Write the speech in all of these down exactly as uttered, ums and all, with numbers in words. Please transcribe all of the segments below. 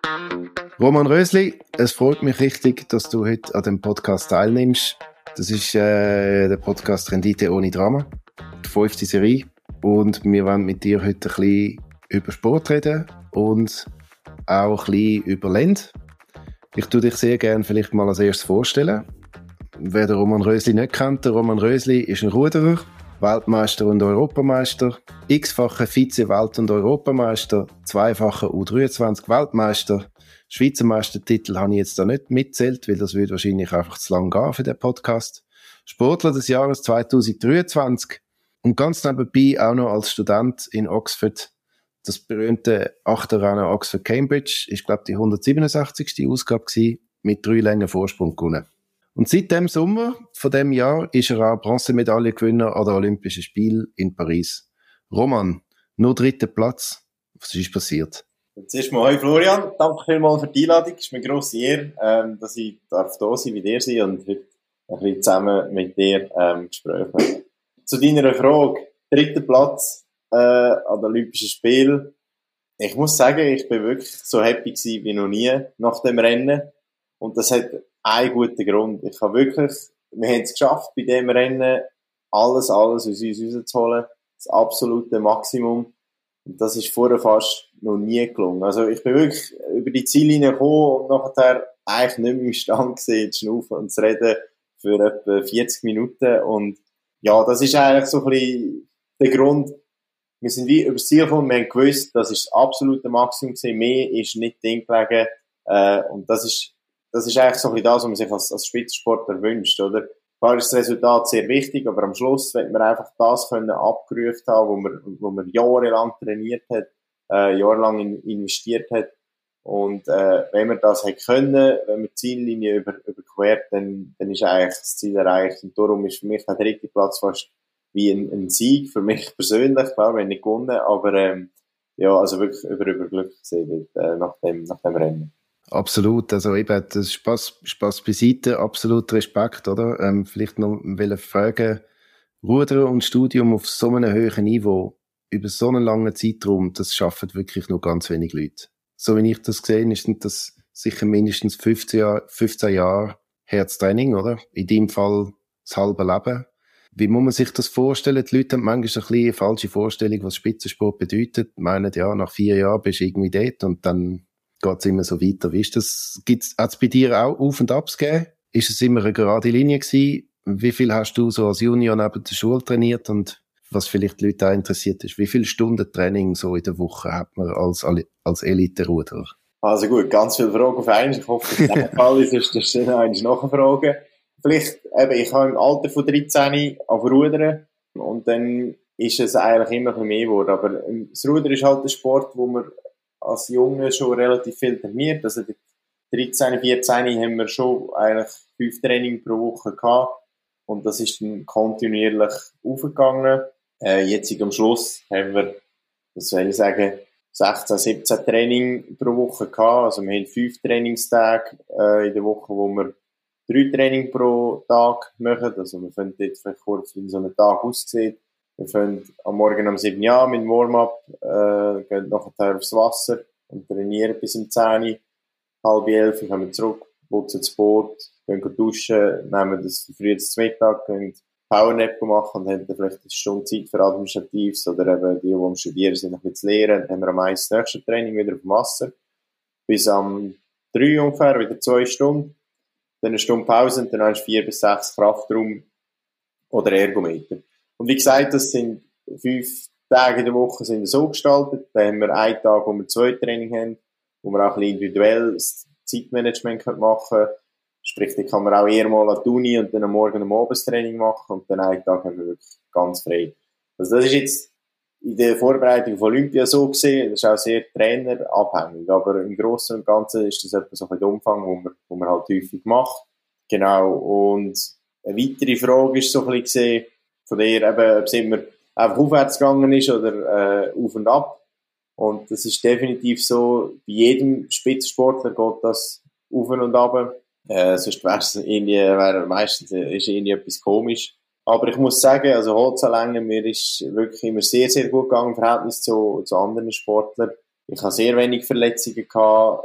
Roman Rösli, es freut mich richtig, dass du heute an dem Podcast teilnimmst. Das ist äh, der Podcast Rendite ohne Drama, die fünfte Serie. Und wir wollen mit dir heute ein bisschen über Sport reden und auch ein bisschen über Land. Ich tue dich sehr gerne vielleicht mal als erstes vorstellen. Wer den Roman Rösli nicht kennt, der Roman Rösli ist ein Ruderer, Weltmeister und Europameister, x-facher Vize-Welt- und Europameister, zweifacher U dreiundzwanzig-Weltmeister. Schweizer Meistertitel habe ich jetzt da nicht mitzählt, weil das würde wahrscheinlich einfach zu lang gehen für den Podcast. Sportler des Jahres zweitausenddreiundzwanzig und ganz nebenbei auch noch als Student in Oxford. Das berühmte Achterrennen Oxford-Cambridge ist, glaube ich, die hundertsiebenundsechzigste Ausgabe gewesen, mit drei Längen Vorsprung gewonnen. Und seit dem Sommer von dem Jahr ist er auch Bronzemedaillengewinner an den Olympischen Spielen in Paris. Roman, nur dritter Platz. Was ist passiert? Zuerst mal, hoi Florian, danke vielmals für die Einladung. Es ist mir eine grosse Ehre, ähm, dass ich darf da sein, wie dir sein und heute ein bisschen zusammen mit dir ähm, Gespräche. Zu deiner Frage, dritter Platz äh, an den Olympischen Spielen. Ich muss sagen, ich bin wirklich so happy gewesen wie noch nie nach dem Rennen. Und das hat einen guten Grund. Ich habe wirklich, wir haben es geschafft, bei dem Rennen alles, alles aus uns rauszuholen. Das absolute Maximum. Und das ist vorher fast noch nie gelungen. Also ich bin wirklich über die Ziellinie gekommen und nachher eigentlich nicht mehr im Stand gesehen, zu schnaufen und zu reden für etwa vierzig Minuten. Und ja, das ist eigentlich so ein bisschen der Grund. Wir sind wie über das Ziel gekommen, wir haben gewusst, das ist das absolute Maximum gewesen. Mehr ist nicht drin gelegen. Äh, und das ist Das ist eigentlich so ein bisschen das, was man sich als, als Spitzensportler wünscht, oder? Klar ist das Resultat sehr wichtig, aber am Schluss wird man einfach das können abgerufen haben, wo man, wo man jahrelang trainiert hat, äh, jahrelang in, investiert hat. Und, äh, wenn man das hat können, wenn man die Ziellinie über, überquert, dann, dann ist eigentlich das Ziel erreicht. Und darum ist für mich der dritte Platz fast wie ein, ein Sieg, für mich persönlich, klar, wenn nicht gewonnen, aber, ähm, ja, also wirklich über, über Glück gesehen, äh, nach dem, nach dem Rennen. Absolut, also eben, das Spaß, Spaß beiseite, absolut Respekt, oder? Ähm, vielleicht noch will fragen, Rudern und Studium auf so einem hohen Niveau, über so einen langen Zeitraum, das schaffen wirklich nur ganz wenig Leute. So wie ich das gesehen habe, sind das sicher mindestens fünfzehn Jahre, fünfzehn Jahre Herztraining, oder? In deinem Fall das halbe Leben. Wie muss man sich das vorstellen? Die Leute haben manchmal so ein bisschen eine falsche Vorstellung, was Spitzensport bedeutet. Meinen, ja, nach vier Jahren bist du irgendwie dort und dann geht's immer so weiter. Wie ist das? Gibt's, hat's bei dir auch Auf- und Abs gegeben? Ist es immer eine gerade Linie gewesen? Wie viel hast du so als Junior neben der Schule trainiert? Und was vielleicht die Leute auch interessiert ist, wie viele Stunden Training so in der Woche hat man als, als Elite-Ruderer? Also gut, ganz viele Fragen auf einmal. Ich hoffe, dass das der Fall ist, sonst ist noch eine Nachfrage. Vielleicht, eben, ich habe im Alter von dreizehn auf Rudern und dann ist es eigentlich immer ein bisschen mehr geworden. Aber das Rudern ist halt ein Sport, wo man als Junge schon relativ viel trainiert. Also dreizehn, vierzehn haben wir schon eigentlich fünf Training pro Woche gehabt. Und das ist dann kontinuierlich aufgegangen. Äh, jetzt am Schluss haben wir, das soll ich sagen, sechzehn, siebzehn Training pro Woche gehabt. Also wir haben fünf Trainingstage äh, in der Woche, wo wir drei Training pro Tag machen. Also wir können jetzt vielleicht kurz, wie so ein Tag aussieht. Wir fangen am Morgen um sieben Uhr mit dem Warm-up, äh, gehen nachher aufs Wasser und trainieren bis um zehn, halb elf, kommen zurück, putzen das Boot, gehen duschen, nehmen das früh zum Mittag, gehen Powernap machen und haben dann vielleicht eine Stunde Zeit für Administratives oder eben die, die am Studieren sind, noch ein bisschen zu lernen. Dann haben wir am meisten das nächste Training wieder auf dem Wasser. Bis am drei ungefähr, wieder zwei Stunden. Dann eine Stunde Pause und dann hast du vier bis sechs Kraftraum oder Ergometer. Und wie gesagt, das sind fünf Tage in der Woche sind so gestaltet. Da haben wir einen Tag, wo wir zwei Training haben, wo wir auch ein bisschen individuell das Zeitmanagement machen können. Sprich, da kann man auch eher mal an die Uni und dann am Morgen ein Abendstraining machen und dann einen Tag haben wir wirklich ganz frei. Also das ist jetzt in der Vorbereitung von Olympia so gesehen, das ist auch sehr trainerabhängig, aber im Großen und Ganzen ist das etwa so ein der Umfang, wo man, wo man halt häufig macht. Genau, und eine weitere Frage ist so ein bisschen gesehen, von der eben, ob es immer einfach aufwärts gegangen ist oder äh, auf und ab. Und das ist definitiv so, bei jedem Spitzensportler geht das auf und ab. Äh, sonst wäre es irgendwie, wäre meistens ist irgendwie etwas komisch. Aber ich muss sagen, also Holzanlänge, mir ist wirklich immer sehr, sehr gut gegangen im Verhältnis zu, zu anderen Sportlern. Ich habe sehr wenig Verletzungen gehabt.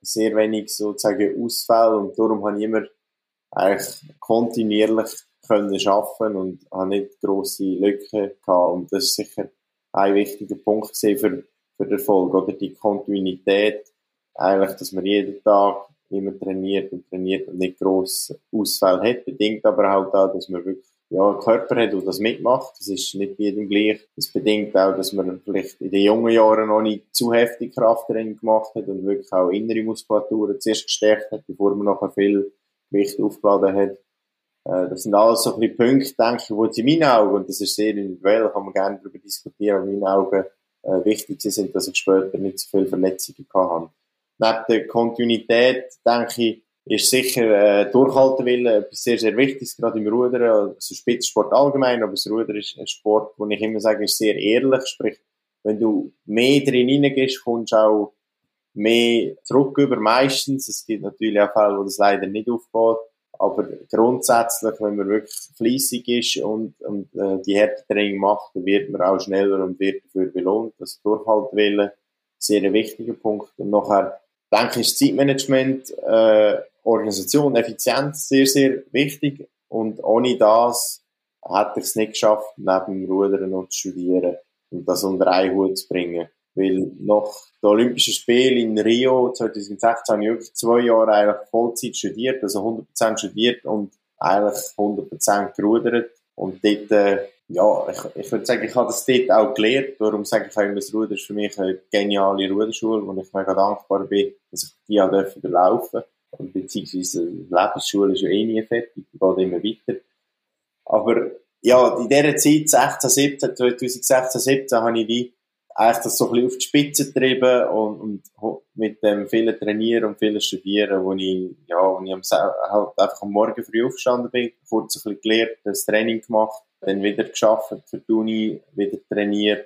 sehr wenig sozusagen Ausfälle und darum habe ich immer eigentlich kontinuierlich können schaffen und habe nicht grosse Lücken gehabt. Und das ist sicher ein wichtiger Punkt für, für den Erfolg, oder die Kontinuität. Eigentlich, dass man jeden Tag immer trainiert und trainiert und nicht grosse Ausfälle hat. Bedingt aber auch da, dass man wirklich ja, einen Körper hat, der das mitmacht. Das ist nicht jedem gleich. Das bedingt auch, dass man vielleicht in den jungen Jahren noch nicht zu heftig Krafttraining gemacht hat und wirklich auch innere Muskulatur zuerst gestärkt hat, bevor man nachher viel Gewicht aufgeladen hat. Äh, das sind alles so ein bisschen Punkte, denke ich, wo in meinen Augen, und das ist sehr individuell, kann man gerne darüber diskutieren, aber in meinen Augen äh, wichtig sind, dass ich später nicht so viele Verletzungen gehabt habe. Neben der Kontinuität, denke ich, ist sicher äh, Durchhaltewille etwas sehr, sehr Wichtiges, gerade im Rudern, also Spitzensport allgemein, aber das Rudern ist ein Sport, wo ich immer sage, ist sehr ehrlich, sprich, wenn du mehr drin reingehst, kommst du auch mehr zurück über meistens. Es gibt natürlich auch Fälle, wo das leider nicht aufgeht, aber grundsätzlich, wenn man wirklich fleissig ist und, und äh, die Härtetraining macht, dann wird man auch schneller und wird dafür belohnt. Das Durchhaltewille, sehr ein wichtiger Punkt. Und nachher, denke ich, ist Zeitmanagement, äh, Organisation, Effizienz sehr, sehr wichtig. Und ohne das hätte ich es nicht geschafft, neben dem Rudern noch zu studieren und das unter einen Hut zu bringen. Weil nach den Olympischen Spielen in Rio zwanzig sechzehn habe ich wirklich zwei Jahre eigentlich Vollzeit studiert, also hundert Prozent studiert und eigentlich hundert Prozent gerudert. Und dort, äh, ja, ich, ich würde sagen, ich habe das dort auch gelernt. Darum sage ich auch immer, das Rudern ist für mich eine geniale Ruderschule, wo ich mega dankbar bin, dass ich die auch durfte und beziehungsweise die Lebensschule ist ja eh nie fertig, die geht immer weiter. Aber ja, in dieser Zeit, sechzehn, siebzehn, zwanzig sechzehn, siebzehn, habe ich wie eigentlich das so ein bisschen auf die Spitze getrieben und, und mit dem vielen Trainieren und vielen Studieren, wo ich, ja, wo ich am, halt einfach am Morgen früh aufgestanden bin, kurz ein bisschen gelernt, das Training gemacht, dann wieder gearbeitet für die Uni, wieder trainiert,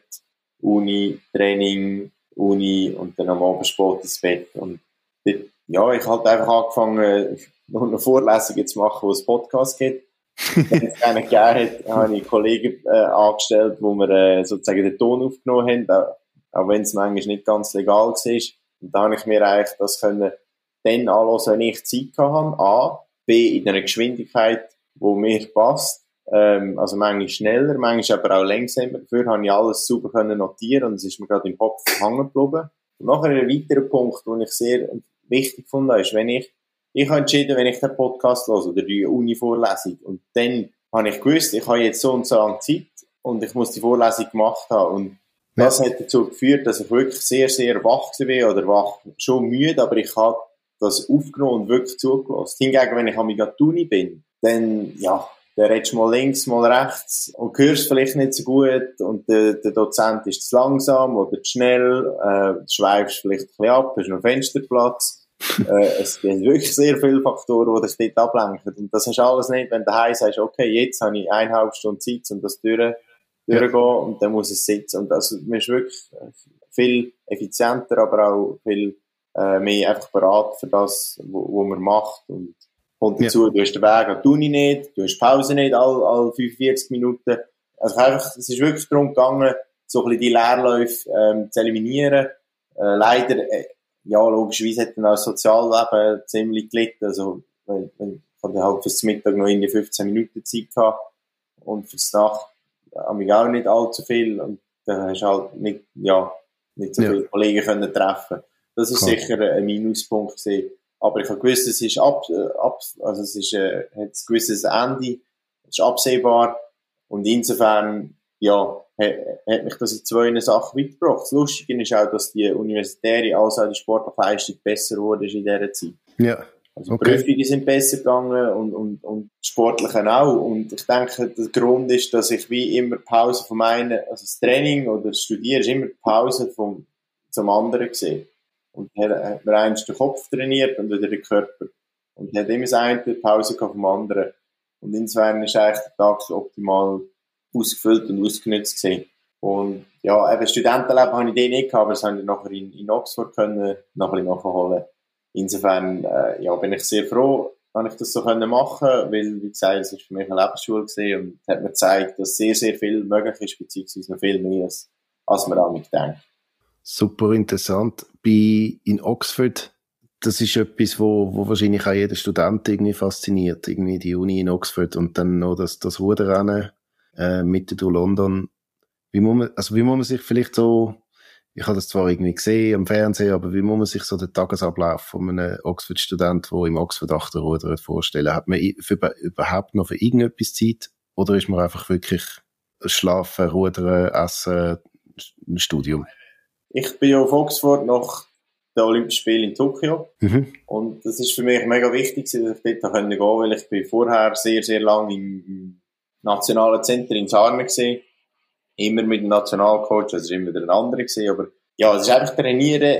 Uni, Training, Uni und dann am Abend spät ins Bett. Und dort, ja, ich habe halt einfach angefangen, noch eine Vorlesung zu machen, wo es Podcast gibt. Wenn es keinen gegeben hat, habe ich Kollegen äh, angestellt, wo wir äh, sozusagen den Ton aufgenommen haben, auch, auch wenn es manchmal nicht ganz legal war. Und da habe ich mir eigentlich das können dann anhören, wenn ich Zeit hatte, A, B, in einer Geschwindigkeit, die mir passt, ähm, also manchmal schneller, manchmal aber auch langsamer. Dafür habe ich alles super können notieren und es ist mir gerade im Kopf hängen geblieben. Und nachher ein weiterer Punkt, den ich sehr wichtig fand, ist, wenn ich Ich habe entschieden, wenn ich den Podcast höre oder die Uni-Vorlesung und dann habe ich gewusst, ich habe jetzt so und so lange Zeit und ich muss die Vorlesung gemacht haben und das hat dazu geführt, dass ich wirklich sehr, sehr wach war oder wach, schon müde, aber ich habe das aufgenommen und wirklich zugelassen. Hingegen, wenn ich an der Uni bin, dann, ja, dann redest du mal links, mal rechts und hörst vielleicht nicht so gut und der, der Dozent ist zu langsam oder zu schnell, äh, schweifst vielleicht ein bisschen ab, hast noch Fensterplatz. äh, es gibt wirklich sehr viele Faktoren, die das dort ablenken. Und das hast du alles nicht, wenn du daheim sagst, okay, jetzt habe ich eineinhalb Stunden Zeit, um das durch, durchzugehen ja. Und dann muss es sitzen. Und also, man ist wirklich viel effizienter, aber auch viel äh, mehr einfach bereit für das, was man macht. Und kommt dazu, ja. Du hast den Weg an die Uni nicht, du hast Pause nicht alle, alle fünfundvierzig Minuten. Also einfach, es ist wirklich darum gegangen, so ein bisschen die Leerläufe ähm, zu eliminieren. Äh, leider äh, ja, logischerweise hat dann auch das Sozialleben ziemlich gelitten. Also, wenn, wenn, ich hatte halt fürs Mittag noch in die fünfzehn Minuten Zeit gehabt. Und fürs Nacht habe ich auch nicht allzu viel. Und dann hast du halt nicht, ja, nicht so ja. viele Kollegen können treffen. Das ist cool. Sicher ein Minuspunkt gewesen. Aber ich habe gewusst, es ist ab, ab, also es ist, äh, hat ein gewisses Ende. Es ist absehbar. Und insofern, ja, hat mich das in zwei Sachen weitergebracht. Das Lustige ist auch, dass die universitäre, als auch die sportliche Leistung besser wurde in dieser Zeit. Ja. Also okay. die Prüfungen sind besser gegangen und, und, und die sportlichen auch. Und ich denke, der Grund ist, dass ich wie immer Pause vom einen, also das Training oder das Studieren ist immer Pause vom, zum anderen gesehen. Und dann hat man einst den Kopf trainiert und wieder den Körper. Und hat immer das eine Pause vom anderen. Und insofern ist eigentlich der Tag so optimal ausgefüllt und ausgenutzt gewesen. Und ja, eben Studentenleben habe ich den nicht gehabt, aber das habe ich nachher in, in Oxford können, noch ein bisschen nachholen. Insofern, äh, ja, bin ich sehr froh, dass ich das so können machen, weil, wie gesagt, es ist für mich eine Lebensschule gewesen und hat mir gezeigt, dass sehr, sehr viel möglich ist, beziehungsweise noch viel mehr, als, als man auch nicht denkt. Super interessant. Bei, in Oxford, das ist etwas, wo, wo wahrscheinlich auch jeder Student irgendwie fasziniert, irgendwie die Uni in Oxford und dann noch das, das Ruderrennen äh, mitten durch London. Wie muss man, also wie muss man sich vielleicht so, ich habe das zwar irgendwie gesehen am Fernsehen, aber wie muss man sich so den Tagesablauf von einem Oxford-Student, der im Oxford Achterrudert, vorstellen? Hat man für, überhaupt noch für irgendetwas Zeit? Oder ist man einfach wirklich schlafen, rudern, essen, ein Studium? Ich bin ja auf Oxford nach den Olympischen Spielen in Tokio. Mhm. Und das ist für mich mega wichtig, dass ich dort gehen konnte, weil ich bin vorher sehr, sehr lange im nationalen Zentrum in Sarne gesehen. Immer mit dem Nationalcoach, also immer der andere gesehen, aber ja, es ist einfach trainieren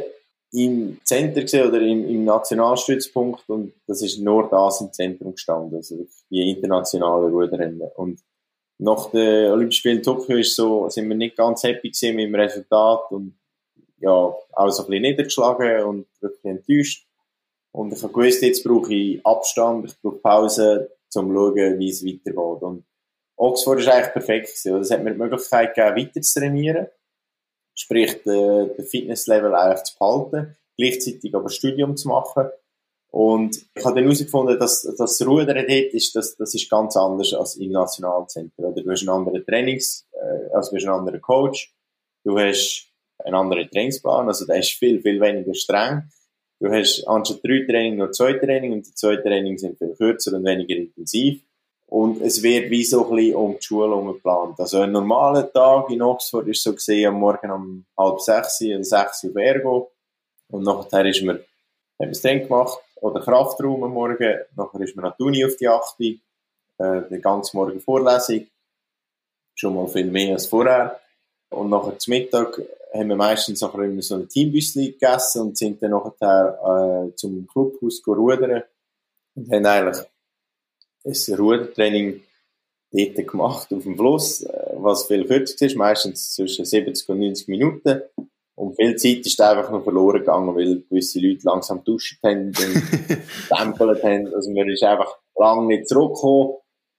im Zentrum gesehen oder im, im Nationalstützpunkt und das ist Nordasien-Zentrum gestanden, also die internationale Ruderrennen. Und nach den Olympischen Spielen in Tokio ist so, sind wir nicht ganz happy gewesen mit dem Resultat und ja, auch so ein bisschen niedergeschlagen und wirklich enttäuscht. Und ich habe gewusst, jetzt brauche ich Abstand, ich brauche Pause, um zu schauen, wie es weitergeht. Und Oxford ist eigentlich perfekt gewesen. Es hat mir die Möglichkeit gegeben, weiter zu trainieren. Sprich, den, den Fitnesslevel eigentlich zu behalten, gleichzeitig aber Studium zu machen. Und ich habe dann herausgefunden, dass, dass das Rudern dort ist, das, das ist ganz anders als im Nationalzentrum. Du hast einen anderen Trainings, äh, also du hast einen anderen Coach. Du hast einen anderen Trainingsplan, also der ist viel, viel weniger streng. Du hast anstatt drei Training nur zwei Training und die zwei Trainings sind viel kürzer und weniger intensiv. Und es wird wie so ein bisschen um die Schule herum geplant. Also ein normaler Tag in Oxford ist so gesehen, am Morgen um halb sechs oder sechs auf Ergo. Und nachher ist man, hat man das Training gemacht, oder Kraftraum am Morgen. Nachher ist man an die Uni auf die acht, äh, den ganzen Morgen Vorlesung. Schon mal viel mehr als vorher. Und nachher zum Mittag haben wir meistens auch immer so ein Teambüsli gegessen und sind dann nachher äh, zum Clubhaus rudern und haben eigentlich ein Rudertraining dort gemacht auf dem Fluss, was viel kürzer ist, meistens zwischen siebzig und neunzig Minuten. Und viel Zeit ist einfach noch verloren gegangen, weil gewisse Leute langsam duschen haben und tempelt haben. Also man ist einfach lange nicht zurückgekommen.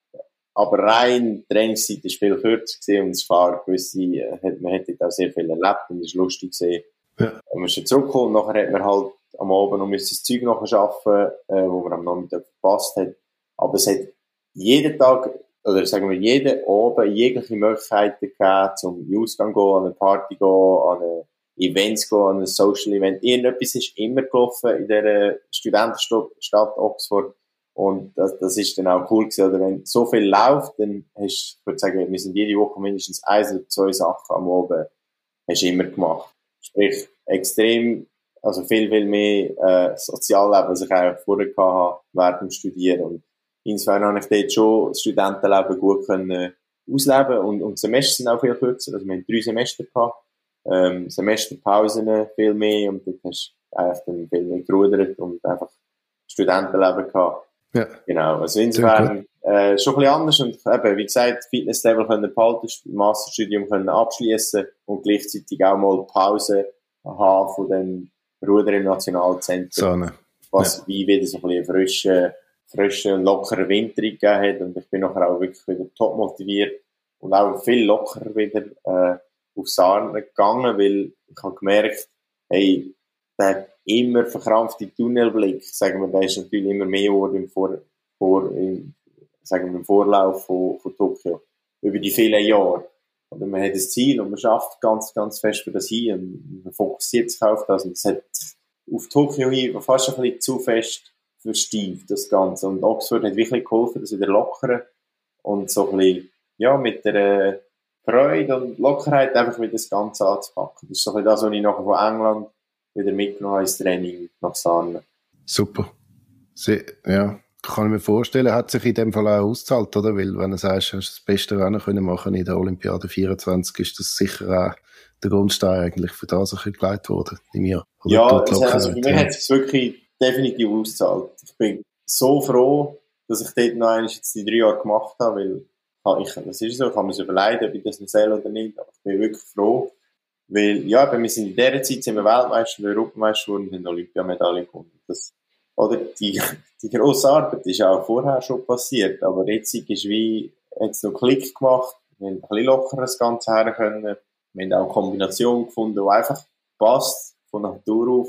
Aber rein Trainingszeit war viel kürzer gewesen und es war gewisse, man hat dort auch sehr viel erlebt und es war lustig gewesen. Ja. Und man ist dann zurückgekommen und nachher hat man halt am Abend noch das Zeug nachher arbeiten, äh, wo man am Nachmittag verpasst hat. Aber es hat jeden Tag, oder sagen wir jeden Abend jegliche Möglichkeiten gegeben, zum in Ausgang gehen, an eine Party gehen, an eine Events gehen, an ein Social Event. Irgendetwas ist immer gelaufen in dieser Studentenstadt Oxford. Und das, das ist dann auch cool gewesen. Oder wenn so viel läuft, dann hast, ich würde sagen, wir sind jede Woche mindestens eins oder zwei Sachen am Abend, hast du immer gemacht. Sprich, extrem, also viel, viel mehr, äh, Sozialleben, als ich eigentlich vorher hatte, während dem Studieren. Und insofern habe ich dort schon das Studentenleben gut können ausleben und, und die Semester sind auch viel kürzer. Also wir haben drei Semester gehabt, ähm, Semesterpausen viel mehr und dort hast du eigentlich dann viel mehr gerudert und einfach Studentenleben gehabt. Ja. Genau. Also insofern, äh, schon ein bisschen anders und eben, wie gesagt, Fitnesslevel können behalten, Masterstudium können abschließen und gleichzeitig auch mal Pause haben von dem Ruder im Nationalzentrum. So ne. Was ja. Wie wieder so ein bisschen frischen, frischen, lockeren Winter gegeben hat und ich bin nachher auch wirklich wieder top motiviert und auch viel lockerer wieder, äh, auf Sarne gegangen, weil ich habe gemerkt, hey, der immer verkrampfte Tunnelblick, sagen wir, der ist natürlich immer mehr geworden im, Vor, vor, im, sagen wir, im Vorlauf von, von Tokio. Über die vielen Jahre. Oder man hat ein Ziel und man schafft ganz, ganz fest für das hin und man fokussiert sich auf das. Und es hat auf Tokio hin fast ein bisschen zu fest verstieft, das Ganze. Und Oxford hat wirklich geholfen, das wieder lockern und so ein bisschen, ja, mit der Freude und Lockerheit einfach wieder das Ganze anzupacken. Das ist so ein bisschen das, was ich nachher von England wieder mitgenommen ins Training nach Sarne. Super. Sehr, ja, kann ich mir vorstellen, hat sich in dem Fall auch ausgezahlt, oder? Weil, wenn du sagst, du hast das beste Rennen können machen in der Olympiade vierundzwanzig, ist das sicher auch der Grundstein eigentlich für das ein bisschen gelegt worden, in mir. Oder ja, das heißt, also für mich hat es sich wirklich definitiv ausgezahlt. Ich bin so froh, dass ich dort noch einmal jetzt die drei Jahre gemacht habe, weil ich, das ist so, ich kann mir so überlegen, ob ich das noch soll oder nicht, aber ich bin wirklich froh. Weil, ja, wir sind in dieser Zeit sind wir Weltmeister und Europameister und haben Olympiamedaille gewonnen. Das, oder, die, die grosse Arbeit ist auch vorher schon passiert, aber jetzt ist wie, jetzt noch Klick gemacht, wir haben ein bisschen lockerer das Ganze her können, wir haben auch eine Kombination gefunden, die einfach passt, von Natur auf,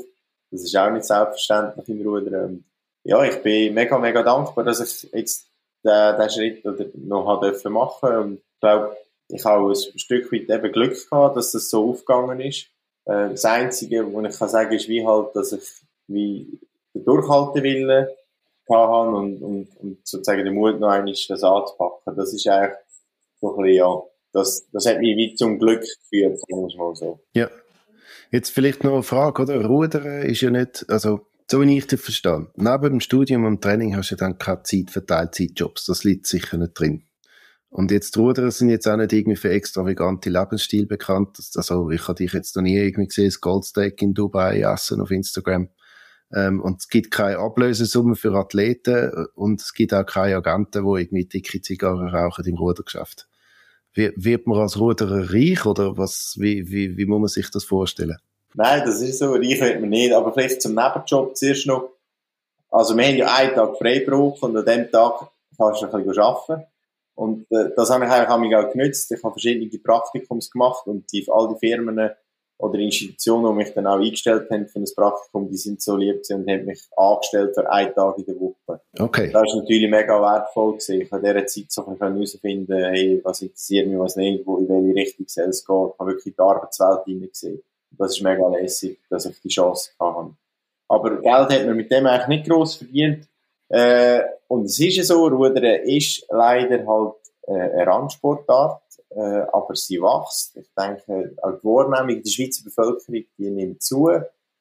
Das ist auch nicht selbstverständlich im Rudern. Und ja, ich bin mega, mega dankbar, dass ich jetzt den, den Schritt oder noch habe dürfen machen. Und ich glaube, ich habe ein Stück weit eben Glück gehabt, dass das so aufgegangen ist. Äh, das Einzige, was ich kann sagen, ist wie halt, dass ich wie den Durchhaltewillen hatte und, und, und sozusagen den Mut noch einmal das anzupacken. Das ist eigentlich so ein bisschen, ja, das, das hat mich wie zum Glück geführt, sagen wir es mal so. Ja. Jetzt vielleicht noch eine Frage, oder? Rudern ist ja nicht, also, so wie ich das verstehe. Neben dem Studium und Training hast du dann keine Zeit für Teilzeitjobs. Das liegt sicher nicht drin. Und jetzt die Ruderer sind jetzt auch nicht irgendwie für extravagante Lebensstil bekannt. Also, ich habe dich jetzt noch nie irgendwie gesehen, das Goldsteak in Dubai essen auf Instagram. Ähm, und es gibt keine Ablösesumme für Athleten und es gibt auch keine Agenten, die irgendwie dicke Zigarren rauchen im Rudergeschäft. Wie, wird man als Ruderer reich oder was, wie, wie, wie muss man sich das vorstellen? Nein, das ist so, reich wird man nicht, aber vielleicht zum Nebenjob zuerst noch. Also wir haben ja einen Tag Freiberuf und an dem Tag kannst du ein bisschen arbeiten. Und äh, das habe ich eigentlich auch genutzt. Ich habe verschiedene Praktikums gemacht und die, all die Firmen oder Institutionen, die mich dann auch eingestellt haben für ein Praktikum, die sind so lieb gewesen und haben mich angestellt für einen Tag in der Woche. Okay. Das war natürlich mega wertvoll gewesen. Ich habe in dieser Zeit so ein bisschen herausfinden, hey, was interessiert mich, was nicht, wo, in welche Richtung es geht. Ich habe wirklich die Arbeitswelt hineingesehen. Das ist mega lässig, dass ich die Chance hatte. Aber Geld hat man mit dem eigentlich nicht gross verdient. Äh, und es ist ja so, Rudern ist leider halt äh, eine Randsportart, äh, aber sie wächst. Ich denke, auch die Wahrnehmung der Schweizer Bevölkerung, die nimmt zu.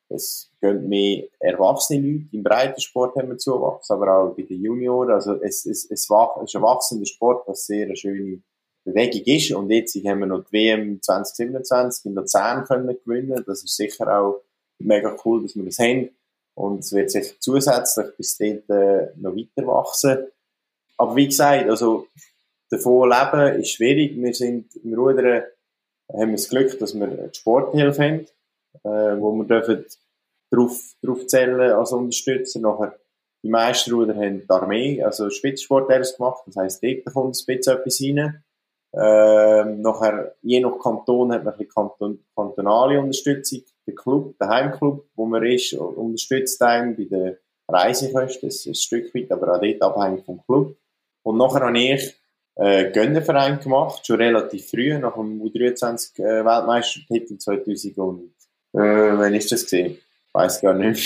Es gehen mehr erwachsene Leute. Im Breitensport haben wir Zuwachs, aber auch bei den Junioren. Also es, es, es, wach, es ist ein wachsender Sport, was sehr eine schöne Bewegung ist. Und jetzt haben wir noch die W M zwanzig siebenundzwanzig in Luzern können gewinnen. Das ist sicher auch mega cool, dass wir das haben. Und es wird sicher zusätzlich bis dort äh, noch weiter wachsen. Aber wie gesagt, also davon leben ist schwierig. Wir sind im Rudern, haben wir das Glück, dass wir die Sporthilfe haben, äh, wo wir dürfen drauf, drauf zählen als Unterstützer. Nachher, die meisten Ruder haben die Armee, also Spitzensportler gemacht. Das heisst, dort kommt ein bisschen etwas rein. Ähm, nachher, je nach Kanton hat man ein bisschen Kanton, kantonale Unterstützung. Der Club, der Heimclub, wo man ist, unterstützt einen bei den Reisekosten. Das ist ein Stück weit, aber auch dort abhängig vom Club. Und nachher habe ich äh, Gönnerverein gemacht, schon relativ früh, nach dem U dreiundzwanzig äh, Weltmeistertitel zweitausend und, äh, wann ist das gewesen? Ich weiss gar nicht.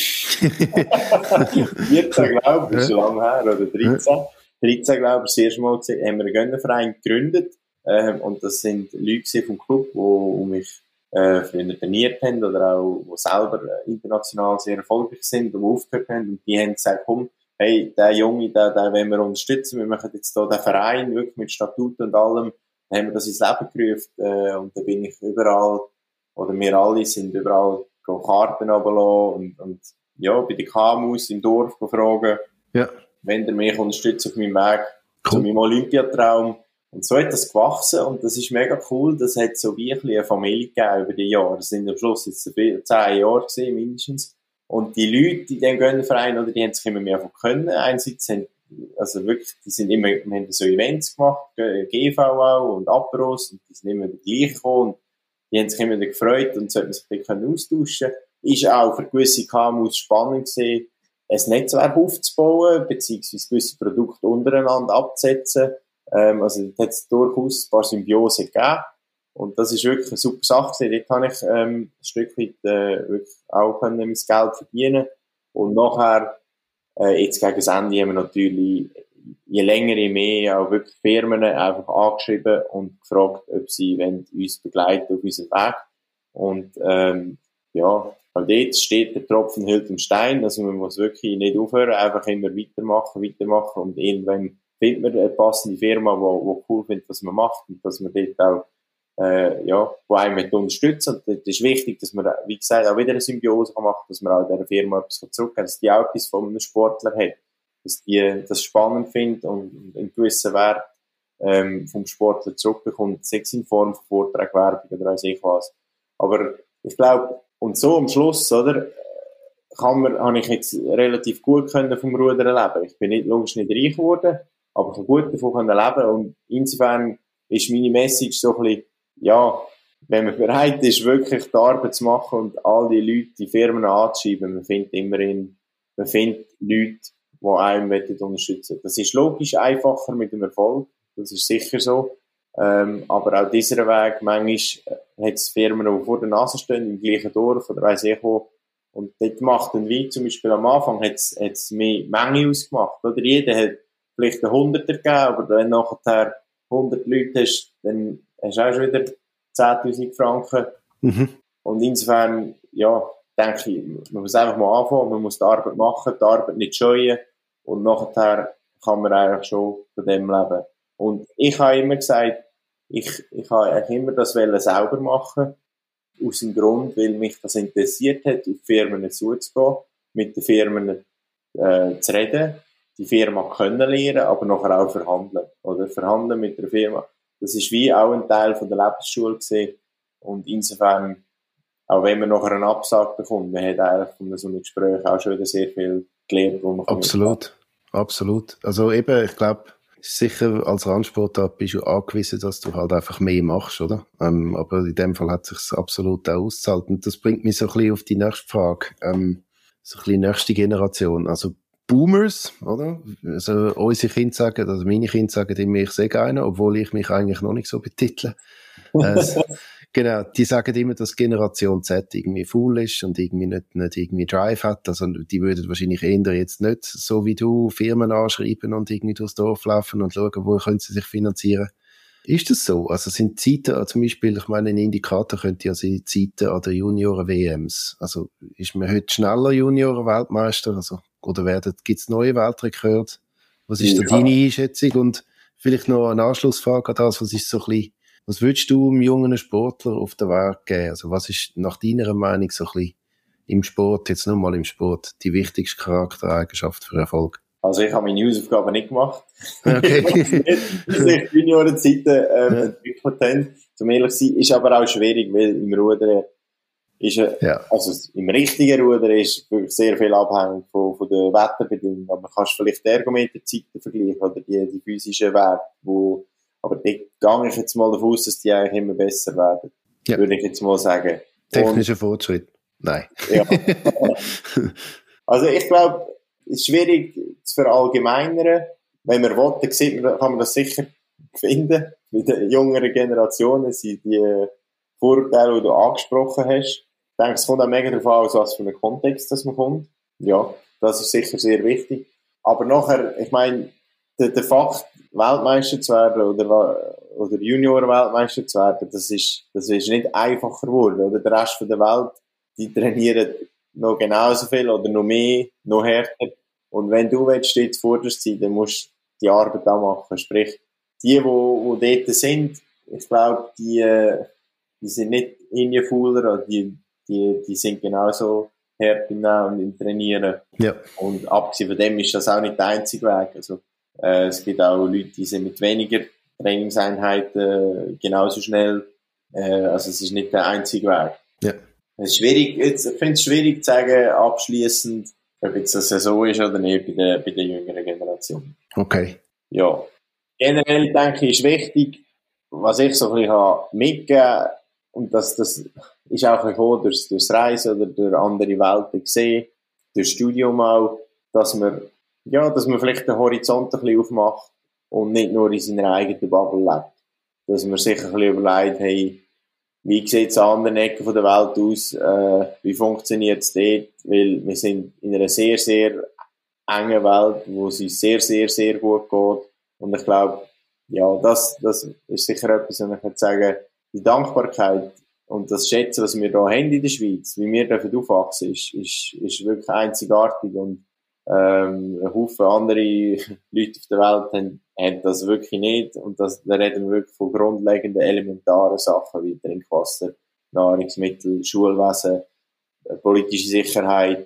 vierzehn, glaube ich, ist schon lange her, oder dreizehn. dreizehn, glaube ich, das erste Mal gesehen, haben wir einen Gönnerverein gegründet, äh, und das sind Leute vom Club, die um mich äh, früher trainiert haben oder auch, die selber äh, international sehr erfolgreich sind und aufgehört haben. Und die haben gesagt, komm, hey, der Junge, der, der wollen wir unterstützen. Wir machen jetzt hier den Verein, wirklich mit Statuten und allem. Dann haben wir das ins Leben gerufen, äh, und da bin ich überall, oder wir alle sind überall Karten runtergelassen und, und, ja, bei den K M Us im Dorf gefragt, ja, wenn ihr mich unterstützt auf meinem Weg, cool, zu meinem Olympiatraum. Und so hat das gewachsen und das ist mega cool. Das hat so wirklich eine Familie gegeben über die Jahre. Das sind am Schluss jetzt zehn Jahre gewesen, mindestens. Und die Leute in diesem Gönnerverein, oder, die haben sich immer mehr davon können. Einerseits sind, also wirklich, die sind immer, wir haben so Events gemacht, G V auch und Aperos, und die sind immer die gleichen gekommen. Und die haben sich immer wieder gefreut und so hat man sich ein bisschen austauschen können. Ist auch für gewisse K M Us spannend gewesen, ein Netzwerk aufzubauen, beziehungsweise gewisse Produkte untereinander abzusetzen. Ähm, also, da hat es durchaus ein paar Symbiosen gegeben. Und das ist wirklich eine super Sache gewesen. Dort kann ich, ähm, ein Stück weit, äh, wirklich auch können mein Geld verdienen. Und nachher, äh, jetzt gegen das Ende haben wir natürlich, je länger, je mehr, auch wirklich Firmen einfach angeschrieben und gefragt, ob sie wollen, uns begleiten auf unserem Weg. Und, ähm, ja, auch dort steht der Tropfen hüllt den Stein. Also, man muss wirklich nicht aufhören, einfach immer weitermachen, weitermachen. Und irgendwann findet man eine passende Firma, die, die cool findet, was man macht. Und dass man dort auch, äh, ja, wo einen unterstützen. Und das ist wichtig, dass man, wie gesagt, auch wieder eine Symbiose machen kann, dass man auch dieser Firma etwas zurückgeben, dass die auch etwas von einem Sportler hat. Dass die das spannend findet und einen gewissen Wert, ähm, vom Sportler zurückbekommt, sei es in Form von Vortrag, Werbung oder weiss ich was. Aber ich glaube, und so am Schluss, oder, kann man, habe ich jetzt relativ gut können vom Rudern leben. Ich bin nicht, logisch nicht reich geworden, aber ich habe gut davon können leben. Und insofern ist meine Message so ein bisschen, ja, wenn man bereit ist, wirklich die Arbeit zu machen und all die Leute, die Firmen anzuschreiben, man findet immerhin, man findet Leute, die einem unterstützen wollen. Das ist logisch einfacher mit dem Erfolg, das ist sicher so. Ähm, aber auch dieser Weg, manchmal hat es Firmen, die vor der Nase stehen, im gleichen Dorf oder weiss ich wo. Und dort macht ein Wein zum Beispiel am Anfang, hat es mehr Menge ausgemacht. Oder jeder hat vielleicht einen Hunderter gegeben, aber wenn du nachher hundert Leute hast, dann hast du auch schon wieder zehntausend Franken. Mhm. Und insofern, ja, denke ich, man muss einfach mal anfangen, man muss die Arbeit machen, die Arbeit nicht scheuen und nachher kann man eigentlich schon von dem leben. Und ich habe immer gesagt, ich, ich habe eigentlich immer das wollen selber machen, aus dem Grund, weil mich das interessiert hat, auf Firmen zuzugehen, mit den Firmen äh, zu reden, die Firma kennenlernen, aber nachher auch verhandeln. Oder verhandeln mit der Firma. Das ist wie auch ein Teil von der Lebensschule gewesen. Und insofern, auch wenn man nachher einen Absag bekommt, man hat eigentlich von so einem Gespräch auch schon wieder sehr viel gelernt. Wo man absolut, absolut. Also eben, ich glaube, sicher als Randsportart bist du angewiesen, dass du halt einfach mehr machst, oder? Ähm, aber in dem Fall hat es sich absolut auch ausgezahlt. Und das bringt mich so ein bisschen auf die nächste Frage. Ähm, so ein bisschen nächste Generation. Also Boomers, oder? Also unsere Kinder sagen, also meine Kinder sagen immer, ich sehe einen, obwohl ich mich eigentlich noch nicht so betitle. Also, genau, die sagen immer, dass Generation Z irgendwie faul ist und irgendwie nicht, nicht irgendwie Drive hat. Also die würden wahrscheinlich eher jetzt nicht so wie du Firmen anschreiben und irgendwie durchs Dorf laufen und schauen, wo können sie sich finanzieren. Ist das so? Also sind Zeiten, zum Beispiel, ich meine, ein Indikator könnte ja sein, Zeiten an der Junioren-W Ms. Also ist man heute schneller Junioren-Weltmeister? Also, oder werden, gibt's neue Weltrekorde? Was ist da ja. deine Einschätzung? Und vielleicht noch eine Anschlussfrage an das, was ist so ein bisschen, was würdest du einem jungen Sportler auf den Weg geben? Also was ist nach deiner Meinung so ein bisschen im Sport, jetzt nur mal im Sport, die wichtigste Charaktereigenschaft für Erfolg? Also ich habe meine Hausaufgaben nicht gemacht. Okay. Bis ich Juniorenzeiten ähm, ja. entwickelt habe. Zum ehrlich zu sein, ist aber auch schwierig, weil im Rudern ist, ja. also im richtigen Rudern ist sehr viel abhängig von, von den Wetterbedingungen. Aber man kann vielleicht die Ergometerzeiten vergleichen oder die, die physischen Werte, wo, aber da gehe ich jetzt mal davon aus, dass die eigentlich immer besser werden. Ja. Würde ich jetzt mal sagen. Technischer Fortschritt? Nein. Ja. Also ich glaube, es ist schwierig zu verallgemeinern. Wenn man will, dann sieht man, kann man das sicher finden. Bei den jüngeren Generationen sind die Vorurteile, die du angesprochen hast. Ich denke, es kommt auch mega darauf an, aus was für einen Kontext das man kommt. Ja, das ist sicher sehr wichtig. Aber nachher, ich meine, der, der Fakt, Weltmeister zu werden oder, oder Junioren-Weltmeister zu werden, das ist, das ist nicht einfacher geworden. Oder der Rest von der Welt, die trainieren noch genauso viel oder noch mehr, noch härter. Und wenn du willst, dort vorderst sein, dann musst du die Arbeit auch machen. Sprich, die, die, die dort sind, ich glaube, die, die sind nicht Indien-Fauler, die, die, die sind genauso hart im Nehmen und im Trainieren. Ja. Und abgesehen von dem ist das auch nicht der einzige Weg. Also, äh, es gibt auch Leute, die sind mit weniger Trainingseinheiten genauso schnell. Äh, also, es ist nicht der einzige Weg. Ja. Es ist schwierig, jetzt, ich finde es schwierig zu sagen, abschliessend, ob jetzt das so ist oder nicht bei der, bei der jüngeren Generation. Okay. Ja. Generell denke ich, ist wichtig, was ich so ein bisschen mitgeben kann, und das, das ist auch ein bisschen durch, durchs Reisen oder durch andere Welten gesehen, durch Studium auch, dass man, ja, dass man vielleicht den Horizont ein bisschen aufmacht und nicht nur in seiner eigenen Bubble lebt. Dass man sich ein bisschen überlegt, hey, wie sieht es an anderen Ecken der Welt aus? Äh, wie funktioniert es dort? Weil wir sind in einer sehr, sehr engen Welt, wo es uns sehr, sehr, sehr gut geht. Und ich glaube, ja, das, das ist sicher etwas, was ich würde sagen, die Dankbarkeit und das Schätzen, was wir hier haben in der Schweiz, wie wir dürfen aufwachsen, ist, ist, ist wirklich einzigartig. Und ähm, ein Haufen andere Leute auf der Welt haben, haben das wirklich nicht. Und das, da reden wir wirklich von grundlegenden, elementaren Sachen wie Trinkwasser, Nahrungsmittel, Schulwesen, politische Sicherheit,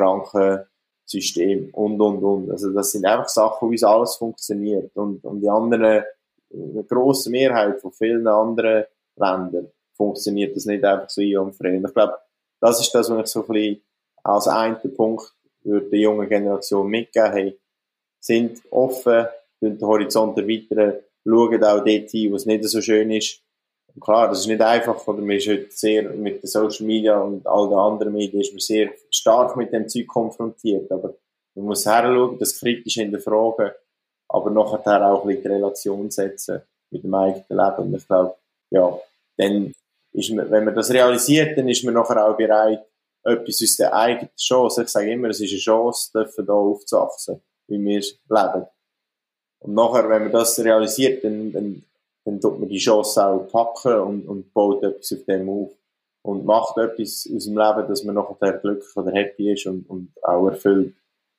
Krankensystem und, und, und. Also das sind einfach Sachen, wo uns alles funktioniert. Und, und die anderen, eine grosse Mehrheit von vielen anderen Ländern funktioniert das nicht einfach so einwandfrei. Und ich glaube, das ist das, was ich so ein bisschen als einen Punkt würde der jungen Generation mitgeben, hey, sind offen, den Horizont erweitern, schauen auch dort hin, wo es nicht so schön ist, Und klar, das ist nicht einfach, oder man ist heute sehr mit den Social Media und all den anderen Medien ist man sehr stark mit dem Zeug konfrontiert, aber man muss heranschauen, das kritisch hinterfragen, aber nachher auch ein bisschen die Relation setzen mit dem eigenen Leben. Und ich glaube, ja, dann ist man, wenn man das realisiert, dann ist man nachher auch bereit, etwas aus der eigenen Chance, ich sage immer, es ist eine Chance, dürfen da aufzuwachsen, wie wir leben. Und nachher, wenn man das realisiert, dann, dann, dann tut man die Chance auch packen und, und baut etwas auf dem auf. Und macht etwas aus dem Leben, dass man nachher glücklich oder happy ist und, und auch erfüllt.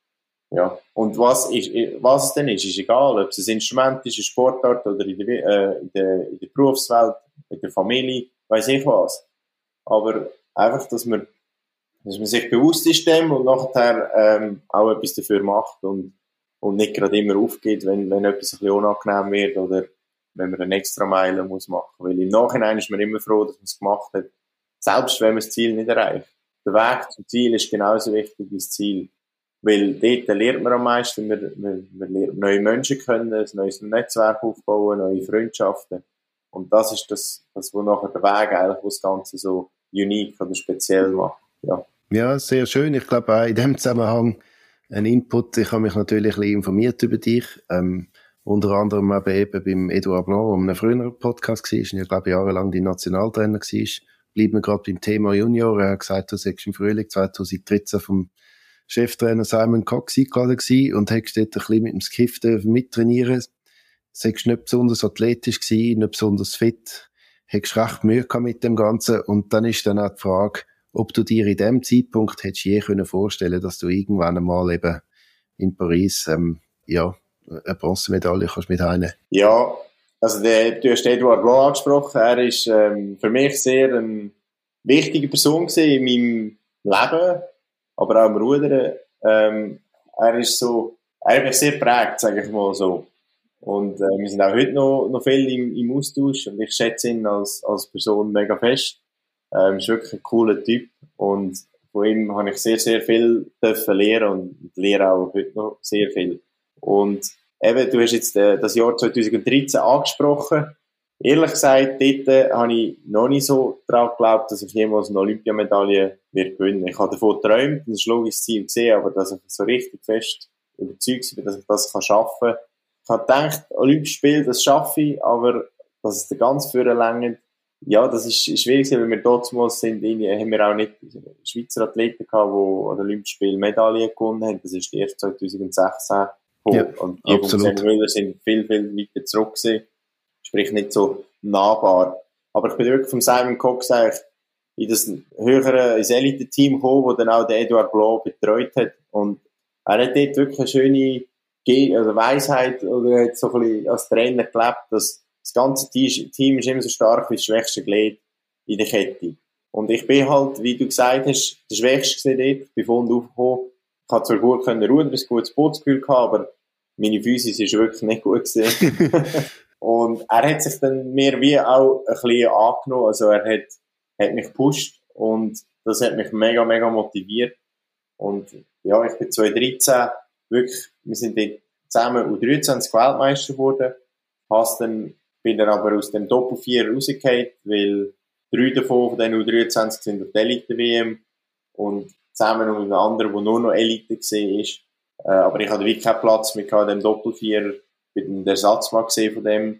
Ja. Und was ist, was es denn ist, ist egal, ob es ein Instrument ist, eine Sportart oder in der, äh, in der, in der Berufswelt, in der Familie, weiss ich was. Aber einfach, dass man, dass man sich bewusst ist dem und nachher, ähm, auch etwas dafür macht und, und nicht gerade immer aufgeht, wenn, wenn etwas ein bisschen unangenehm wird oder wenn man eine extra Meile muss machen. Weil im Nachhinein ist man immer froh, dass man es gemacht hat. Selbst wenn man das Ziel nicht erreicht. Der Weg zum Ziel ist genauso wichtig wie das Ziel. Weil dort lernt man am meisten, wir, wir, wir lernen neue Menschen kennen, ein neues Netzwerk aufbauen, neue Freundschaften. Und das ist das, das wo nachher der Weg eigentlich, wo das Ganze so unique oder speziell macht. Ja, ja, sehr schön. Ich glaube auch in dem Zusammenhang ein Input. Ich habe mich natürlich ein bisschen informiert über dich. Ähm, unter anderem eben beim Edouard Blanc, wo einem früheren Podcast war, und ich glaube jahrelang die Nationaltrainer war. Bleiben wir gerade beim Thema Junior. Er hat gesagt, du seist im Frühling zwanzig dreizehn vom Cheftrainer Simon Cox eingeladen gewesen und hast dort ein bisschen mit dem Skiff mittrainieren. Sagst nicht besonders athletisch gewesen, nicht besonders fit. Hast recht Mühe gehabt mit dem Ganzen. Und dann ist dann auch die Frage, ob du dir in dem Zeitpunkt hättest je können vorstellen, dass du irgendwann einmal eben in Paris, ähm, ja, eine Bronzemedaille kannst mit heimnehmen. Ja, also der, du hast Edouard Blanc angesprochen. Er ist ähm, für mich sehr eine wichtige Person gewesen in meinem Leben, aber auch im Rudern. Ähm, er ist so, er hat mich sehr geprägt, sage ich mal so. Und äh, wir sind auch heute noch, noch viel im, im Austausch und ich schätze ihn als, als Person mega fest. Ähm, ist wirklich ein cooler Typ und von ihm habe ich sehr, sehr viel dürfen lernen und lehre auch heute noch sehr viel. Und eben, du hast jetzt äh, das Jahr zwanzig dreizehn angesprochen. Ehrlich gesagt, dort äh, habe ich noch nicht so daran geglaubt, dass ich jemals eine Olympiamedaille wird gewinnen. Ich habe davon geträumt, das ist ein logisches Ziel gesehen, aber dass ich so richtig fest überzeugt bin, dass ich das schaffen kann. Ich habe gedacht, Olympische Spiele, das schaffe ich, aber dass es der ganz Führer längert, ja, das ist, ist schwierig, weil wir dort sind, haben wir auch nicht Schweizer Athleten gehabt, die an den Olympischen Spielen Medaillen gewonnen haben. Das ist erst zwanzig sechzehn. Ja, und die absolut. von Müller sind viel, viel weiter zurück gewesen. Sprich, nicht so nahbar. Aber ich bin wirklich vom Simon Cox eigentlich in das höhere, ins Elite-Team gekommen, wo dann auch der Edouard Blanc betreut hat. Und er hat dort wirklich eine schöne Ge- also Weisheit, oder hat so ein bisschen als Trainer gelebt, dass das ganze Team ist immer so stark wie das schwächste Glied in der Kette. Und ich bin halt, wie du gesagt hast, der Schwächste dort. Ich bin von unten aufgekommen. Ich habe zwar gut können rudern, ein gutes Bootsgefühl gehabt, aber meine Physis ist wirklich nicht gut gewesen. Und er hat sich dann mir wie auch ein bisschen angenommen. Also er hat, hat mich gepusht und das hat mich mega, mega motiviert. Und ja, ich bin zwanzig dreizehn wirklich, wir sind dort zusammen U dreiundzwanzig Weltmeister geworden. Hast dann, bin dann aber aus dem Doppelvierer rausgefallen, weil drei davon von den U dreiundzwanzig sind auf der Elite-W M und zusammen mit einem anderen, der nur noch Elite gesehen ist. Äh, aber ich hatte wirklich keinen Platz mehr in dem Doppelvierer. Ich bin der Ersatzmann gesehen von dem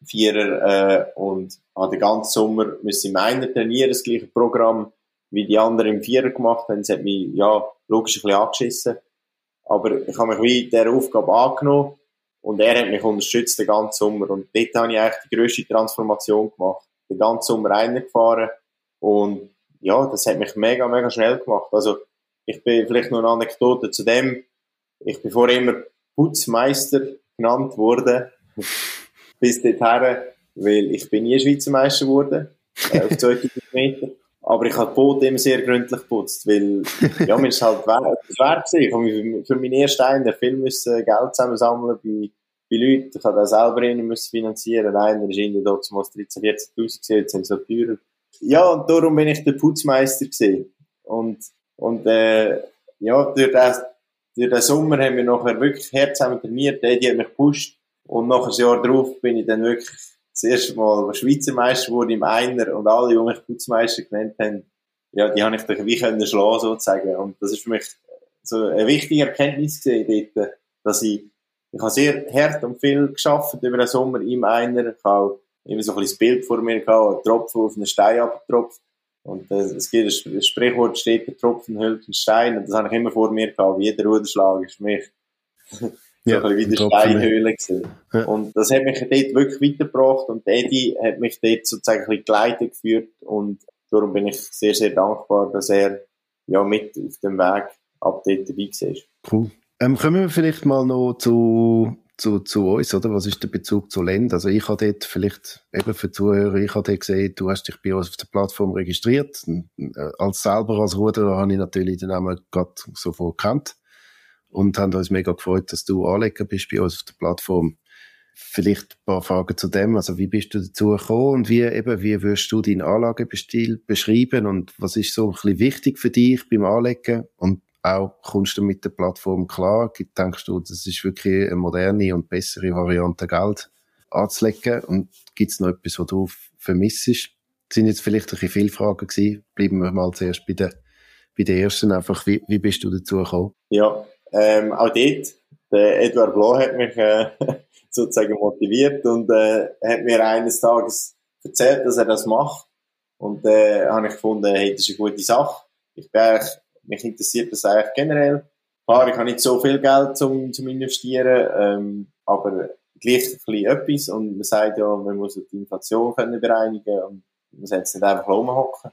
Vierer, äh, und habe den ganzen Sommer müssen im einen trainieren, das gleiche Programm, wie die anderen im Vierer gemacht haben. Das hat mich, ja, logisch ein bisschen angeschissen. Aber ich habe mich wie dieser Aufgabe angenommen und er hat mich unterstützt den ganzen Sommer. Und dort habe ich eigentlich die grösste Transformation gemacht. Den ganzen Sommer reingefahren und ja, das hat mich mega, mega schnell gemacht. Also, ich bin vielleicht noch eine Anekdote zu dem. Ich bin vorher immer Putzmeister genannt worden. Bis dorthin, weil ich bin nie Schweizer Meister geworden, äh, auf zweitausend Meter. Aber ich habe die Boote immer sehr gründlich geputzt, weil, ja, mir ist halt wert, es wert gewesen. Ich habe für meinen ersten einen Film müssen Geld zusammensammeln bei, bei Leuten. Ich habe das selber ihnen müssen finanzieren. Einer ist irgendwie dort zum dreizehn-, vierzehntausend gewesen, jetzt sind sie so teurer. Ja, und darum bin ich der Putzmeister gewesen. Und, und, äh, ja, durch das, durch den Sommer haben wir nachher wirklich Herz zusammen trainiert. Der, die hat mich gepusht. Und nach einem Jahr drauf bin ich dann wirklich das erste Mal Schweizer Meister wurde im Einer und alle, die mich Putzmeister genannt haben, ja, die habe ich dann wie können schlagen, sozusagen. Und das ist für mich so eine wichtige Erkenntnis gewesen dort, dass ich, ich habe sehr hart und viel gearbeitet über den Sommer im Einer. Ich habe immer so ein bisschen das Bild vor mir gehabt, ein Tropfen auf einen Stein abgetropft. Und äh, es gibt ein Sprichwort, steht, der Tropfen hüllt einen Stein. Und das habe ich immer vor mir gehabt, wie jeder Ruderschlag ist für mich so ja, ein bisschen wie eine Steinhöhle gewesen. Ja. Und das hat mich dort wirklich weitergebracht. Und Eddie hat mich dort sozusagen ein bisschen geleitet geführt. Und darum bin ich sehr, sehr dankbar, dass er ja mit auf dem Weg ab dort dabei war. Cool. Ähm, kommen wir vielleicht mal noch zu, zu, zu uns, oder? Was ist der Bezug zu Lend? Also ich habe dort vielleicht, eben für die Zuhörer, ich habe dort gesehen, du hast dich bei uns auf der Plattform registriert. Als selber, als Ruderer, habe ich natürlich den Namen gerade sofort gekannt. Und haben uns mega gefreut, dass du Anleger bist bei uns auf der Plattform. Vielleicht ein paar Fragen zu dem. Also wie bist du dazu gekommen und wie eben, wie würdest du deinen Anlagebestil beschreiben und was ist so ein bisschen wichtig für dich beim Anlegen und auch kommst du mit der Plattform klar? Denkst du, das ist wirklich eine moderne und bessere Variante, Geld anzulegen? Und gibt es noch etwas, was du vermisst? Das sind jetzt vielleicht ein bisschen viele Fragen gewesen. Bleiben wir mal zuerst bei der, bei der ersten. Einfach, wie, wie bist du dazu gekommen? Ja, ähm, auch dort, der Edouard Blanc hat mich äh, sozusagen motiviert und äh, hat mir eines Tages erzählt, dass er das macht. Und äh, habe ich gefunden, hey, das ist eine gute Sache. Ich bin eigentlich, mich interessiert das eigentlich generell. Klar, ich habe nicht so viel Geld zum, zum Investieren, ähm, aber gleich ein bisschen etwas. Und man sagt ja, man muss die Inflation können bereinigen und man sollte es nicht einfach rumhocken.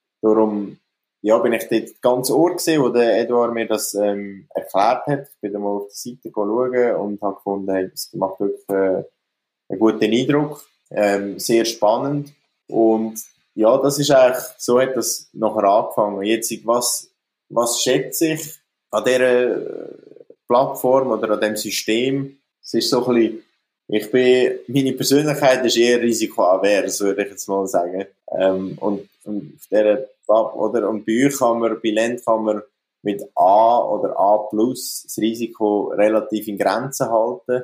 Darum ja, bin ich dort ganz ohr gewesen, wo der Edouard mir das ähm, erklärt hat. Ich bin dann mal auf die Seite schauen und habe gefunden, hey, das macht wirklich äh, einen guten Eindruck. Ähm, sehr spannend. Und ja, das ist eigentlich, so hat das nachher angefangen. Jetzt, was, was schätze ich an dieser Plattform oder an diesem System? Es ist so ein bisschen, ich bin, meine Persönlichkeit ist eher risikoavers, würde ich jetzt mal sagen. Ähm, und, und auf dieser oder und bei euch kann man, bei Lend kann man mit A oder A plus das Risiko relativ in Grenzen halten.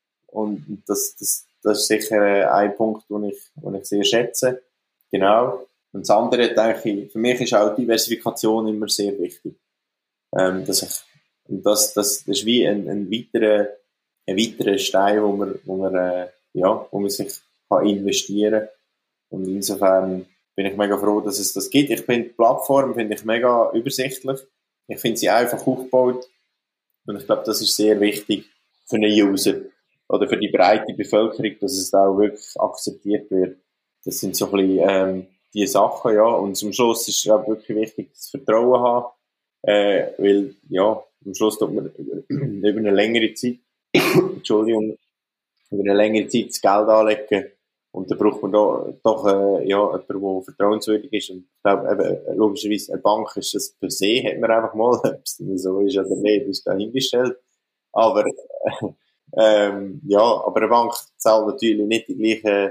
Und das, das, das ist sicher ein Punkt, den ich, den ich sehr schätze. Genau. Und das andere, denke ich, für mich ist auch Diversifikation immer sehr wichtig. Ähm, dass ich, und das, das, das ist wie ein, ein weiterer, ein weiterer Stein, wo man, wo man, äh, ja, wo man sich kann investieren kann. Und insofern bin ich mega froh, dass es das gibt. Ich finde die Plattform finde ich mega übersichtlich. Ich finde sie einfach aufgebaut. Und ich glaube, das ist sehr wichtig für einen User oder für die breite Bevölkerung, dass es da auch wirklich akzeptiert wird. Das sind so ein bisschen ähm, die Sachen, ja. Und zum Schluss ist es auch wirklich wichtig, das Vertrauen haben. Äh, weil, ja, am Schluss tut man über eine längere Zeit, Entschuldigung, über eine längere Zeit das Geld anlegen. Und da braucht man da, doch, äh, ja, jemanden, der vertrauenswürdig ist. Und ich glaube, eben, logischerweise, eine Bank ist das per se, hat man einfach mal, ob es so ist oder nicht, ist dahingestellt. Aber, äh, ähm, ja, aber eine Bank zahlt natürlich nicht die gleichen,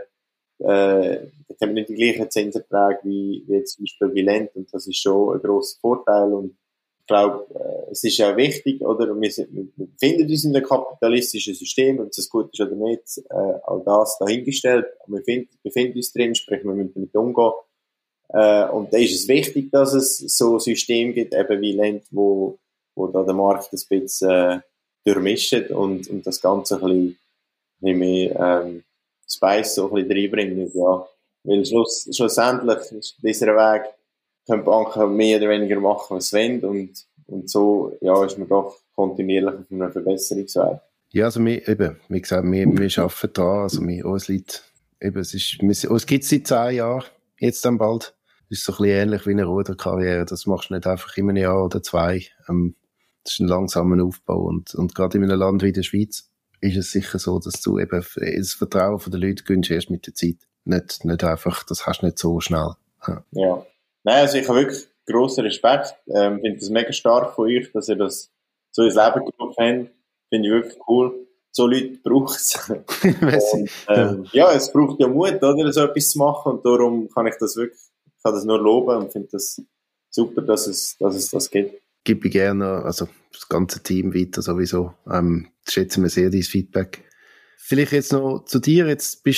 äh, hat nicht die gleichen Zinserträge wie, wie jetzt zum Beispiel bei Lend. Und das ist schon ein grosser Vorteil. Und ich glaube, äh, es ist ja wichtig, oder? Wir, sind, wir befinden uns in einem kapitalistischen System, ob es gut ist oder nicht, äh, all das dahingestellt. Wir find, befinden uns drin, sprich, wir müssen damit umgehen. Äh, und da ist es wichtig, dass es so ein System gibt, eben wie Lend, wo, wo da der Markt ein bisschen äh, durchmischt und, und das Ganze ein bisschen, ein bisschen mehr ähm, Spice so ein bisschen reinbringt. Ja. Weil schluss, schlussendlich ist dieser Weg, können Banken mehr oder weniger machen, was sie wollen. Und, und so, ja, ist man doch kontinuierlich auf einer Verbesserungsweg. Ja, also wir, eben, wie gesagt, wir, wir arbeiten dran, also wir, uns liegt, eben, es ist, wir, uns gibt es seit zehn Jahren, jetzt dann bald. Das ist so ein bisschen ähnlich wie eine Ruderkarriere. Das machst du nicht einfach in einem Jahr oder zwei. Ähm, das ist ein langsamer Aufbau. Und, und gerade in einem Land wie der Schweiz ist es sicher so, dass du eben das Vertrauen der Leute gönnst erst mit der Zeit. Nicht, nicht einfach, das hast du nicht so schnell. Ja. Ja. Nein, also ich habe wirklich grossen Respekt. Ähm, finde das mega stark von euch, dass ihr das so ins Leben gerufen habt. Finde ich wirklich cool. So Leute braucht es. Und, ähm, ja. ja, es braucht ja Mut, oder, so etwas zu machen. Und darum kann ich das wirklich, ich kann das nur loben und finde das super, dass es, dass es das gibt. Gebe ich gerne, also das ganze Team weiter sowieso. Ähm, schätzen wir sehr dein Feedback. Vielleicht jetzt noch zu dir. Jetzt bist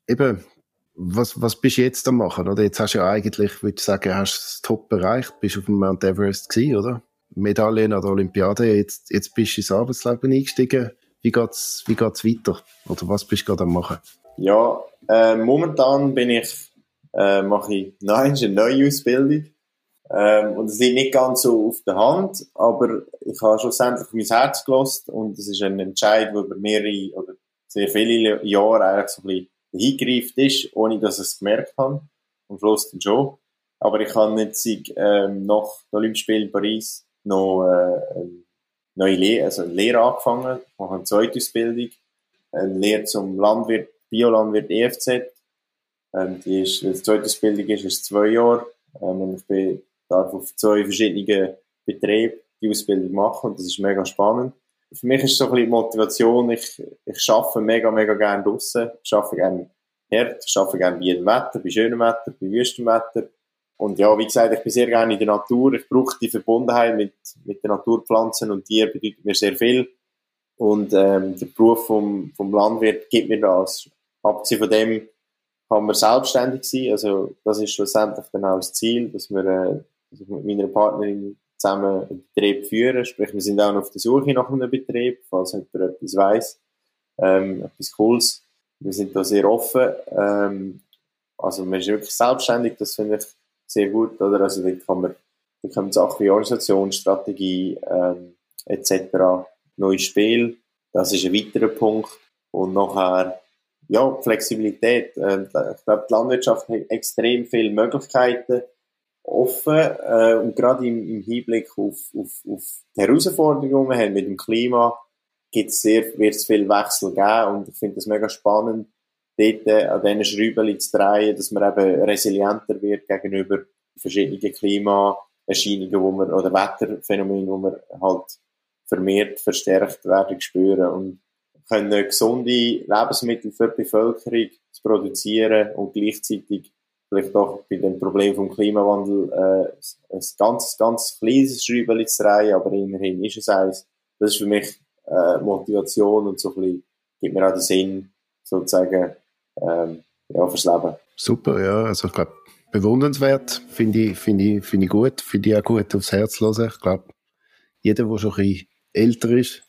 eben, was, was bist du jetzt am machen, oder? Jetzt hast du ja eigentlich, würde ich sagen, hast du das Top erreicht, bist auf dem Mount Everest gewesen, oder? Medaillen an der Olympiade, jetzt, jetzt bist du ins Arbeitsleben eingestiegen. Wie geht's, wie geht's weiter? Oder was bist du gerade am machen? Ja, äh, momentan bin ich, äh, mache ich noch eine neue Ausbildung. Ähm, und es liegt nicht ganz so auf der Hand, aber ich habe schlussendlich mein Herz gelassen und es ist ein Entscheid, der über mehrere oder sehr viele Jahre eigentlich so ein bisschen hingereift ist, ohne dass ich es gemerkt habe. Am Schluss dann schon. Aber ich habe jetzt ähm, nach den Olympiaspielen in Paris noch äh, eine neue Lehre, also eine Lehre angefangen. Ich mache eine zweite Ausbildung, eine Lehre zum Landwirt, Biolandwirt E F Z. Ähm, die ist, die zweite Ausbildung ist, ist zwei Jahre. Ähm, und ich bin, darf auf zwei verschiedenen Betrieben die Ausbildung machen und das ist mega spannend. Für mich ist es so ein bisschen die Motivation, ich, ich arbeite mega, mega gerne draussen. Ich arbeite gerne hart, ich arbeite gerne bei jedem Wetter, bei schönem Wetter, bei wüstem Wetter. Und ja, wie gesagt, ich bin sehr gerne in der Natur. Ich brauche die Verbundenheit mit, mit den Naturpflanzen und Tieren bedeutet mir sehr viel. Und ähm, der Beruf vom, vom Landwirt gibt mir das. Abgesehen von dem kann man selbstständig sein. Also das ist schlussendlich dann auch das Ziel, dass wir äh, dass ich mit meiner Partnerin zusammen einen Betrieb führen. Sprich, wir sind auch noch auf der Suche nach einem Betrieb, falls jemand etwas weiss. Ähm, etwas Cooles. Wir sind da sehr offen. Ähm, also man ist wirklich selbstständig, das finde ich sehr gut. Oder? Also da kann man, da kommen Sachen wie Organisation, Strategie ähm, et cetera. Neues Spiel, das ist ein weiterer Punkt. Und nachher, ja, Flexibilität. Äh, ich glaube, die Landwirtschaft hat extrem viele Möglichkeiten offen. Äh, und gerade im, im Hinblick auf, auf, auf die Herausforderungen haben mit dem Klima, gibt's sehr, wird es viel Wechsel geben. Und ich finde das mega spannend, dort äh, an diesen Schrauben zu drehen, dass man eben resilienter wird gegenüber verschiedenen Klimaerscheinungen, wo man, oder Wetterphänomenen, wo man halt vermehrt, verstärkt werden spüren und können gesunde Lebensmittel für die Bevölkerung zu produzieren und gleichzeitig vielleicht auch bei dem Problem vom Klimawandel äh, ein ganz, ganz kleines Schräubchen zu drehen, aber immerhin ist es eins. Das ist für mich äh, Motivation und so ein bisschen gibt mir auch den Sinn, sozusagen, ähm, ja, fürs Leben. Super, ja, also ich glaube, bewundernswert, finde ich, finde ich, finde ich gut, finde ich auch gut aufs Herz hören. Ich glaube, jeder, der schon ein bisschen älter ist,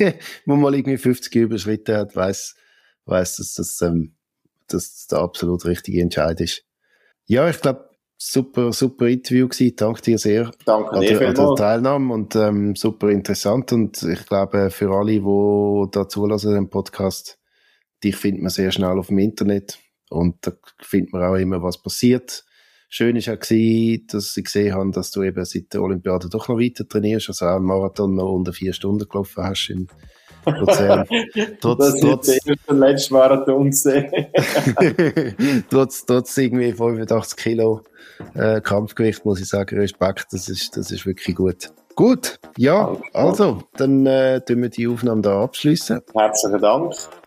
wo mal irgendwie fünfzig überschritten hat, weiss, weiss, dass das, ähm, dass das der absolut richtige Entscheid ist. Ja, ich glaube, super, super Interview gewesen. Danke dir sehr. Danke an dir der, an der Teilnahme und ähm, super interessant. Und ich glaube, für alle, die da zulassen, den Podcast, dich findet man sehr schnell auf dem Internet und da findet man auch immer, was passiert. Schön war auch gewesen, dass ich gesehen habe, dass du eben seit der Olympiade doch noch weiter trainierst, also auch einen Marathon noch unter vier Stunden gelaufen hast in Luzern. Trotz, das trotz, ist der letzte Marathon gesehen. trotz, trotz irgendwie fünfundachtzig Kilo äh, Kampfgewicht, muss ich sagen, Respekt, das ist, das ist wirklich gut. Gut, ja, also, dann äh, tun wir die Aufnahme da abschließen. Herzlichen Dank.